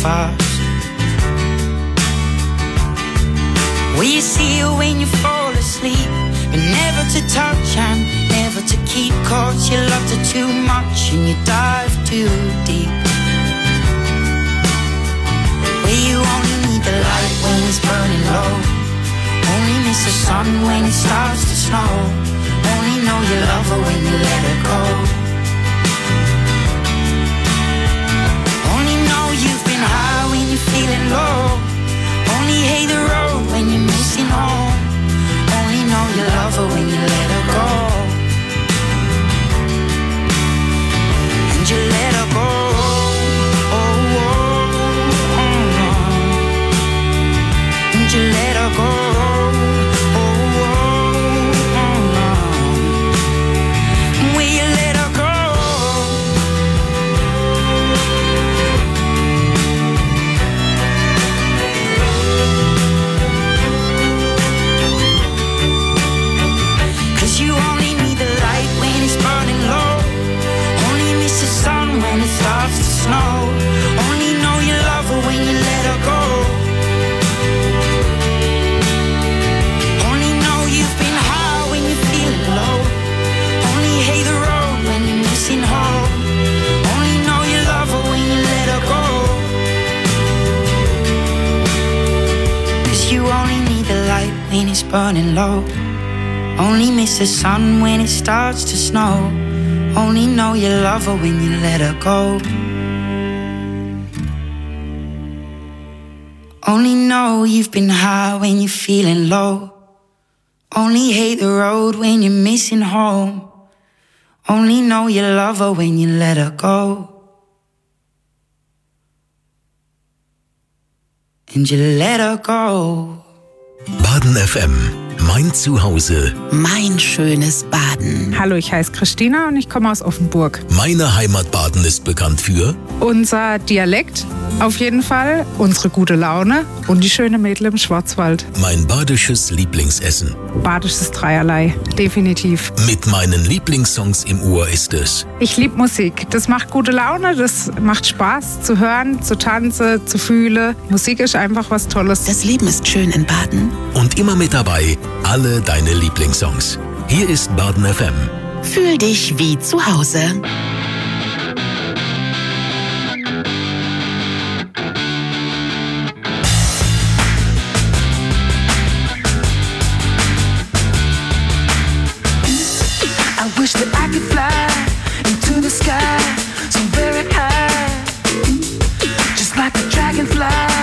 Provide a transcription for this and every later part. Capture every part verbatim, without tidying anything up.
fast. Will you see her when you fall asleep? But never to touch and never to keep, cause you loved her too much and you dive too deep. Where you only need the light when it's burning low, only miss the sun when it starts to snow, only know you love her when you let her go. Only know you've been high when you're feeling low, only hate the road when you're missing home, only know you love her when you let her go. And you let her go. Oh, oh, oh, oh. And you let her go. Oh, oh, oh, oh. Will you let her go? You only need the light when it's burning low, only miss the sun when it starts to snow, only know you love her when you let her go. Only know you've been high when you're feeling low, only hate the road when you're missing home, only know you love her when you let her go. Cause you only need the light when it's burning low, only miss the sun when it starts to snow, only know you love her when you let her go. Only know you've been high when you're feeling low, only hate the road when you're missing home, only know you love her when you let her go. And you let her go. Baden F M. Mein Zuhause. Mein schönes Baden. Hallo, ich heiße Christina und ich komme aus Offenburg. Meine Heimat Baden ist bekannt für unser Dialekt, auf jeden Fall, unsere gute Laune und die schöne Mädel im Schwarzwald. Mein badisches Lieblingsessen. Badisches Dreierlei, definitiv. Mit meinen Lieblingssongs im Ohr ist es. Ich liebe Musik. Das macht gute Laune, das macht Spaß zu hören, zu tanzen, zu fühlen. Musik ist einfach was Tolles. Das Leben ist schön in Baden. Und immer mit dabei alle deine Lieblingssongs. Hier ist Baden F M. Fühl dich wie zu Hause. I wish that I could fly into the sky so very high, just like a dragonfly.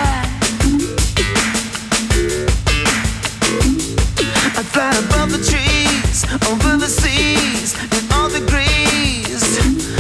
I'd fly above the trees, over the seas, in all degrees.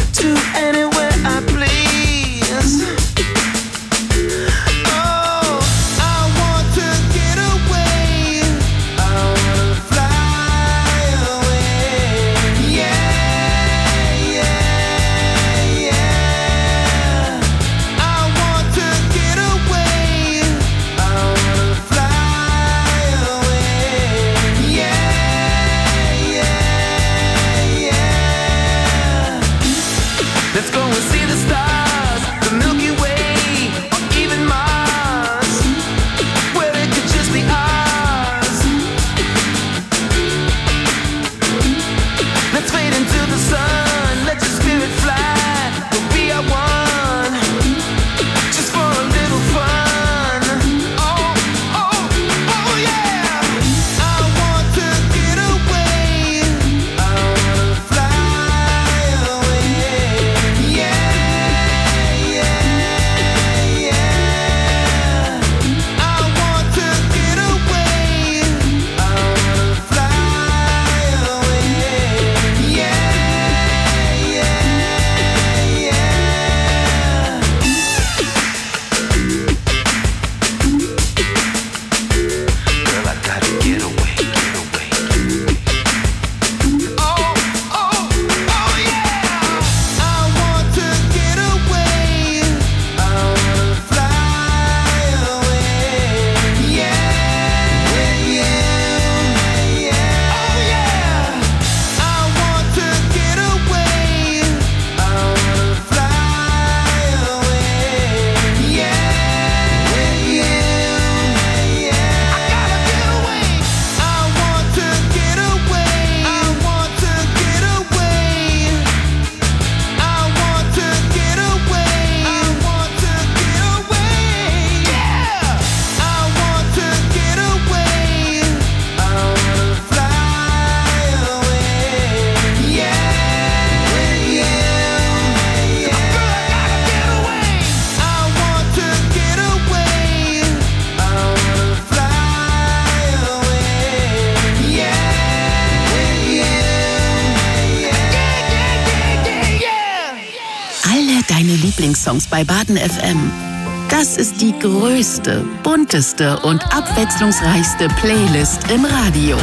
Lieblingssongs bei Baden F M. Das ist die größte, bunteste und abwechslungsreichste Playlist im Radio.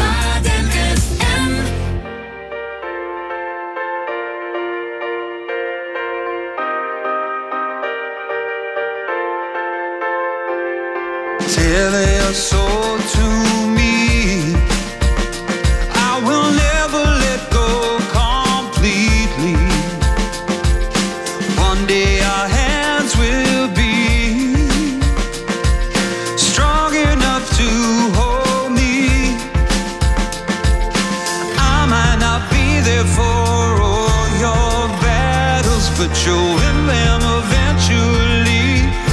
Tell your soul to me. I will never let go completely. One day our hands will be strong enough to hold me. I might not be there for all your battles, but you'll win them eventually.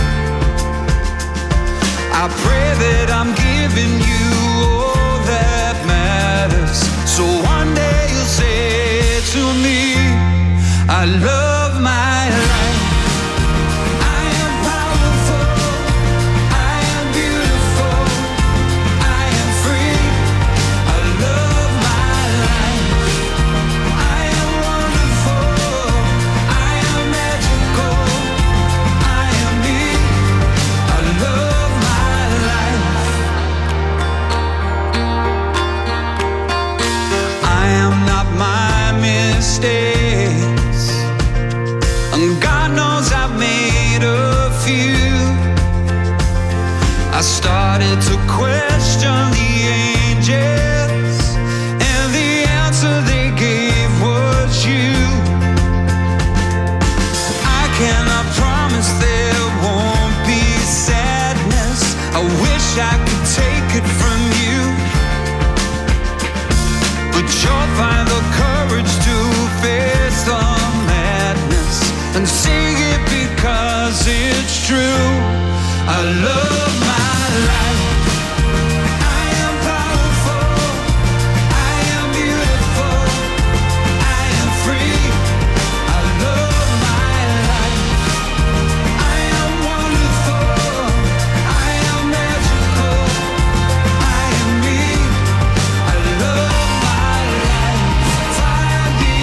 I pray that I'm giving you all that matters. So one day you'll say to me, I love my life. I am powerful. I am beautiful. I am free. I love my life. I am wonderful. I am magical. I am me. I love my life. I am not my mistakes, and God knows I've made a few. I started to question the angels, and the answer they gave was you. I cannot promise there won't be sadness. I wish I could take it from you, but you'll find the courage to face the madness and sing it because it's true. I love my life. I am powerful. I am beautiful. I am free. I love my life. I am wonderful. I am magical. I am me. I love my life. Fire me.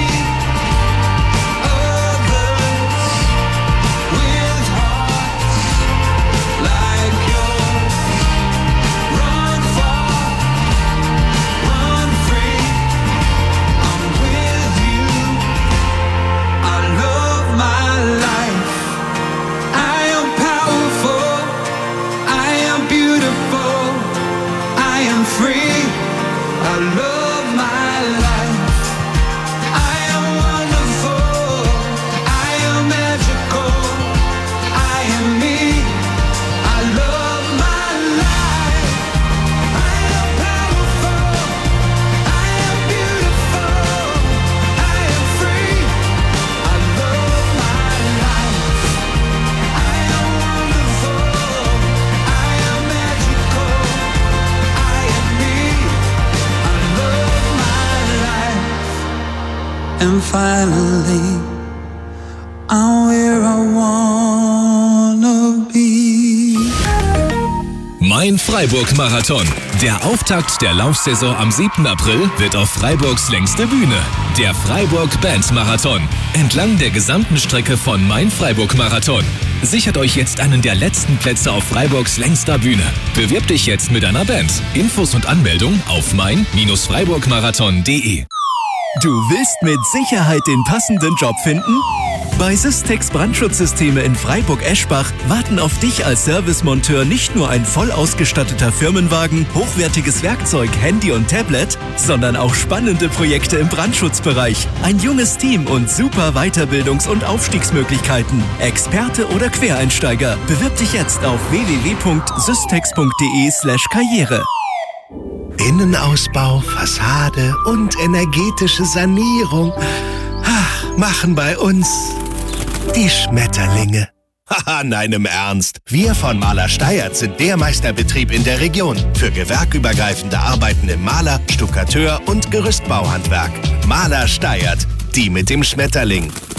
Others with hearts like yours. Run far, run free. I'm with you. I love my life. I am powerful. I am beautiful. I am free. I love my life. I am wonderful. I am magical. I am me. I love my life. I am powerful. I am beautiful. I am free. I love my life. I am wonderful. I am magical. I am me. I love my life. And finally, I'm where I wanna be. Main Freiburg Marathon. Der Auftakt der Laufsaison am siebten April wird auf Freiburgs längste Bühne, der Freiburg Band Marathon, entlang der gesamten Strecke von Main Freiburg Marathon. Sichert euch jetzt einen der letzten Plätze auf Freiburgs längster Bühne. Bewirb dich jetzt mit einer Band. Infos und Anmeldung auf main Freiburg Marathon punkt de. Du willst mit Sicherheit den passenden Job finden? Bei Systex Brandschutzsysteme in Freiburg-Eschbach warten auf dich als Servicemonteur nicht nur ein voll ausgestatteter Firmenwagen, hochwertiges Werkzeug, Handy und Tablet, sondern auch spannende Projekte im Brandschutzbereich, ein junges Team und super Weiterbildungs- und Aufstiegsmöglichkeiten. Experte oder Quereinsteiger, bewirb dich jetzt auf w w w punkt systex punkt de slash karriere. Innenausbau, Fassade und energetische Sanierung Ach, machen bei uns die Schmetterlinge. Haha, nein, im Ernst. Wir von Maler Steyert sind der Meisterbetrieb in der Region für gewerkübergreifende Arbeiten im Maler-, Stuckateur- und Gerüstbauhandwerk. Maler Steyert, die mit dem Schmetterling.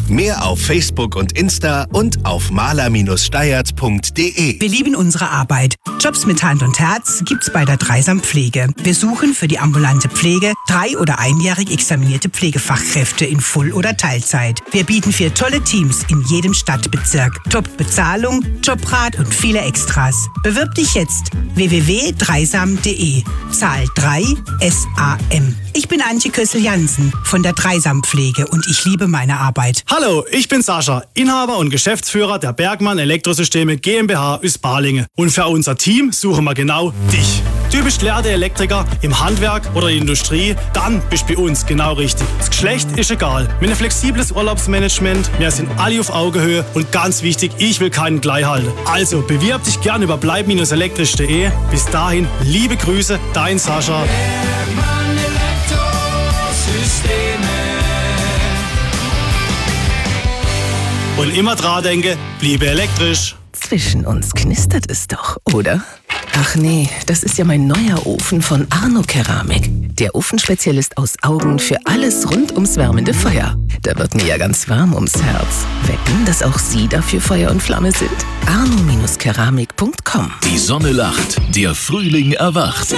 Mehr auf Facebook und Insta und auf maler Steyert punkt de. Wir lieben unsere Arbeit. Jobs mit Hand und Herz gibt's bei der Dreisam Pflege. Wir suchen für die ambulante Pflege drei- oder einjährig examinierte Pflegefachkräfte in Full- oder Teilzeit. Wir bieten vier tolle Teams in jedem Stadtbezirk. Top-Bezahlung, Jobrat und viele Extras. Bewirb dich jetzt. w w w punkt dreisam punkt de. Zahl drei S A M. Ich bin Antje Kössel-Jansen von der Dreisam Pflege und ich liebe meine Arbeit. Hallo, ich bin Sascha, Inhaber und Geschäftsführer der Bergmann Elektrosysteme GmbH aus Balingen. Und für unser Team suchen wir genau dich. Du bist gelernter Elektriker im Handwerk oder in der Industrie, dann bist du bei uns genau richtig. Das Geschlecht ist egal. Mit einem flexibles Urlaubsmanagement, wir sind alle auf Augenhöhe und ganz wichtig, ich will keinen Gleichhalten. Also bewirb dich gerne über bleib elektrisch punkt de. Bis dahin, liebe Grüße, dein Sascha. Bergmann Elektrosysteme. Und immer dran denke, bliebe elektrisch. Zwischen uns knistert es doch, oder? Ach nee, das ist ja mein neuer Ofen von Arno Keramik. Der Ofenspezialist aus Augen für alles rund ums wärmende Feuer. Da wird mir ja ganz warm ums Herz. Wetten, dass auch Sie dafür Feuer und Flamme sind? arno keramik punkt com. Die Sonne lacht, der Frühling erwacht.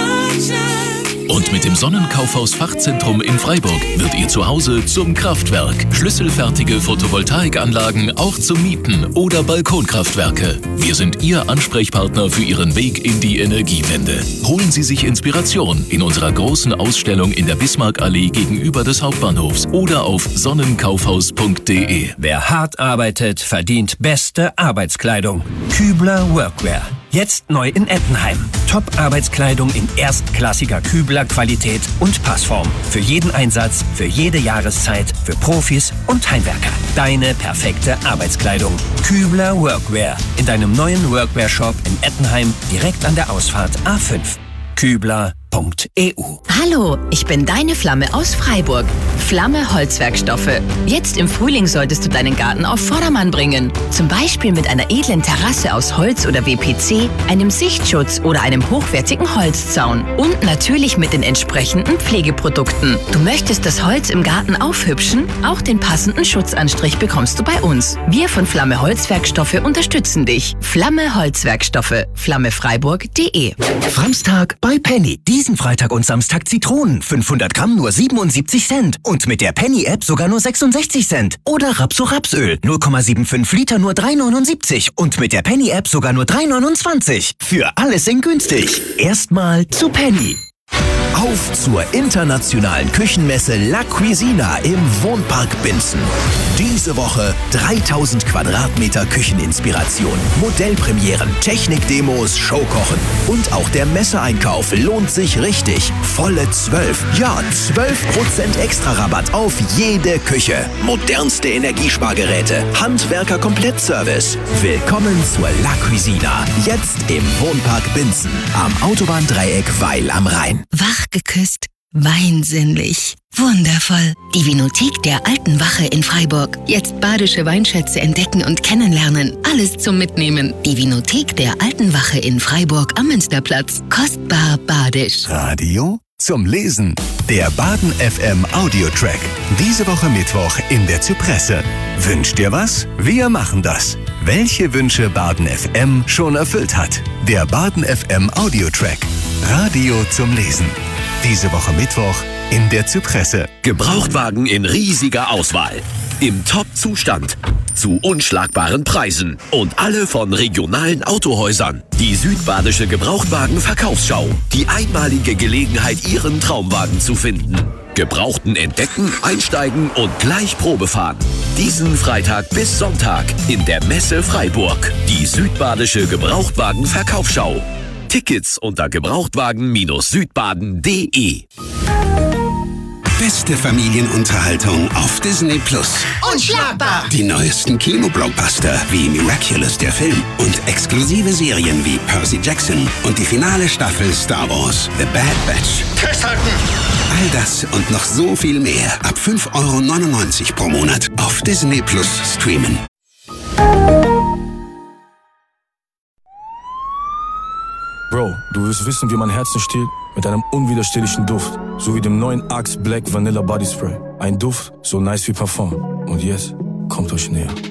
Und mit dem Sonnenkaufhaus Fachzentrum in Freiburg wird Ihr Zuhause zum Kraftwerk. Schlüsselfertige Photovoltaikanlagen auch zum Mieten oder Balkonkraftwerke. Wir sind Ihr Ansprechpartner für Ihren Weg in die Energiewende. Holen Sie sich Inspiration in unserer großen Ausstellung in der Bismarckallee gegenüber des Hauptbahnhofs oder auf sonnenkaufhaus punkt de. Wer hart arbeitet, verdient beste Arbeitskleidung. Kübler Workwear. Jetzt neu in Ettenheim. Top-Arbeitskleidung in erstklassiger Kübler-Qualität und Passform. Für jeden Einsatz, für jede Jahreszeit, für Profis und Heimwerker. Deine perfekte Arbeitskleidung. Kübler Workwear. In deinem neuen Workwear-Shop in Ettenheim, direkt an der Ausfahrt A fünf. kübler punkt e u. Hallo, ich bin deine Flamme aus Freiburg. Flamme Holzwerkstoffe. Jetzt im Frühling solltest du deinen Garten auf Vordermann bringen. Zum Beispiel mit einer edlen Terrasse aus Holz oder W P C, einem Sichtschutz oder einem hochwertigen Holzzaun. Und natürlich mit den entsprechenden Pflegeprodukten. Du möchtest das Holz im Garten aufhübschen? Auch den passenden Schutzanstrich bekommst du bei uns. Wir von Flamme Holzwerkstoffe unterstützen dich. Flamme Holzwerkstoffe. flammefreiburg punkt de. Franztag bei Penny. Diesen Freitag und Samstag Zitronen. fünfhundert Gramm nur siebenundsiebzig Cent. Und mit der Penny-App sogar nur sechsundsechzig Cent. Oder Rapso-Rapsöl. null Komma fünfundsiebzig Liter nur drei neunundsiebzig. Und mit der Penny-App sogar nur drei neunundzwanzig. Für alles in günstig. Erstmal zu Penny. Auf zur internationalen Küchenmesse La Cuisina im Wohnpark Binzen. Diese Woche dreitausend Quadratmeter Kücheninspiration, Modellpremieren, Technikdemos, Showkochen und auch der Messeeinkauf lohnt sich richtig. Volle zwölf, ja zwölf Prozent extra Rabatt auf jede Küche. Modernste Energiespargeräte, Handwerker-Komplettservice. Willkommen zur La Cuisina. Jetzt im Wohnpark Binzen am Autobahndreieck Weil am Rhein. Wach geküsst, weinsinnlich, wundervoll. Die Vinothek der Alten Wache in Freiburg. Jetzt badische Weinschätze entdecken und kennenlernen. Alles zum Mitnehmen. Die Vinothek der Alten Wache in Freiburg am Münsterplatz. Kostbar badisch. Radio zum Lesen. Der Baden F M Audiotrack. Diese Woche Mittwoch in der Zypresse. Wünscht dir was? Wir machen das. Welche Wünsche Baden F M schon erfüllt hat. Der Baden F M Audiotrack. Radio zum Lesen. Diese Woche Mittwoch in der Zypresse. Gebrauchtwagen in riesiger Auswahl. Im Top-Zustand. Zu unschlagbaren Preisen. Und alle von regionalen Autohäusern. Die Südbadische Gebrauchtwagen-Verkaufsschau. Die einmalige Gelegenheit, Ihren Traumwagen zu finden. Gebrauchten entdecken, einsteigen und gleich Probe fahren. Diesen Freitag bis Sonntag in der Messe Freiburg. Die Südbadische Gebrauchtwagen-Verkaufsschau. Tickets unter gebrauchtwagen Südbaden punkt de. Beste Familienunterhaltung auf Disney Plus. Unschlagbar! Die neuesten Kinoblockbuster wie Miraculous der Film und exklusive Serien wie Percy Jackson und die finale Staffel Star Wars The Bad Batch. Festhalten! All das und noch so viel mehr ab fünf Euro neunundneunzig pro Monat auf Disney Plus streamen. Bro, du willst wissen, wie mein Herzen stiehlt? Mit einem unwiderstehlichen Duft. So wie dem neuen Axe Black Vanilla Body Spray. Ein Duft, so nice wie Parfum. Und jetzt kommt euch näher.